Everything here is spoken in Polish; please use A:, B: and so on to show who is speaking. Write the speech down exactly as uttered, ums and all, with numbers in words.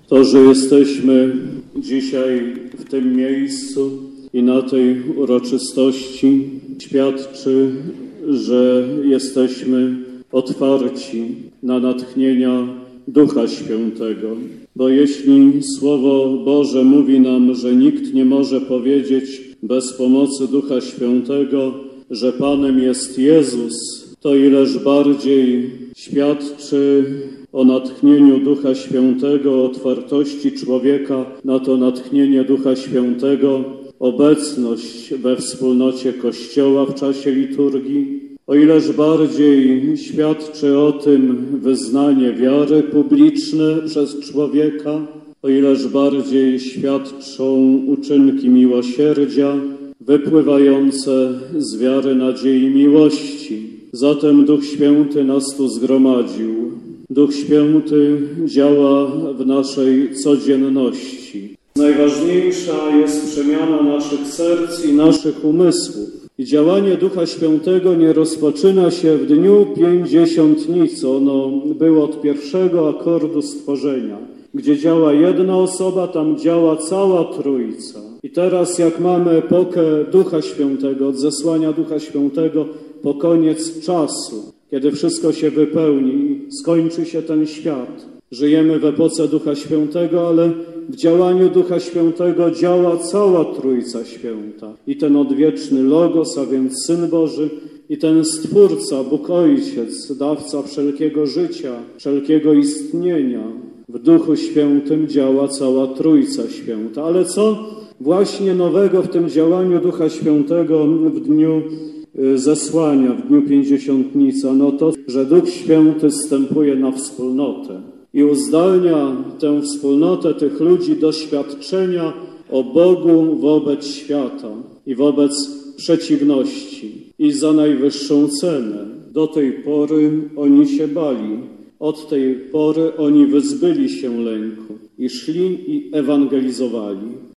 A: To, że jesteśmy dzisiaj w tym miejscu i na tej uroczystości, świadczy, że jesteśmy otwarci na natchnienia Ducha Świętego. Bo jeśli Słowo Boże mówi nam, że nikt nie może powiedzieć bez pomocy Ducha Świętego, że Panem jest Jezus, to ileż bardziej świadczy o natchnieniu Ducha Świętego, o otwartości człowieka na to natchnienie Ducha Świętego, obecność we wspólnocie Kościoła w czasie liturgii, o ileż bardziej świadczy o tym wyznanie wiary publiczne przez człowieka, o ileż bardziej świadczą uczynki miłosierdzia wypływające z wiary, nadziei i miłości. Zatem Duch Święty nas tu zgromadził. Duch Święty działa w naszej codzienności. Najważniejsza jest przemiana naszych serc i naszych umysłów. I działanie Ducha Świętego nie rozpoczyna się w dniu pięćdziesiątnicy. Ono było od pierwszego akordu stworzenia. Gdzie działa jedna osoba, tam działa cała Trójca. I teraz jak mamy epokę Ducha Świętego, od zesłania Ducha Świętego po koniec czasu, kiedy wszystko się wypełni, skończy się ten świat. Żyjemy w epoce Ducha Świętego, ale w działaniu Ducha Świętego działa cała Trójca Święta. I ten odwieczny Logos, a więc Syn Boży, i ten Stwórca, Bóg Ojciec, dawca wszelkiego życia, wszelkiego istnienia. W Duchu Świętym działa cała Trójca Święta. Ale co właśnie nowego w tym działaniu Ducha Świętego w dniu zesłania, w dniu pięćdziesiątnicy? No to, że Duch Święty zstępuje na wspólnotę i uzdalnia tę wspólnotę tych ludzi doświadczenia o Bogu wobec świata i wobec przeciwności i za najwyższą cenę. Do tej pory oni się bali. Od tej pory oni wyzbyli się lęku i szli i ewangelizowali.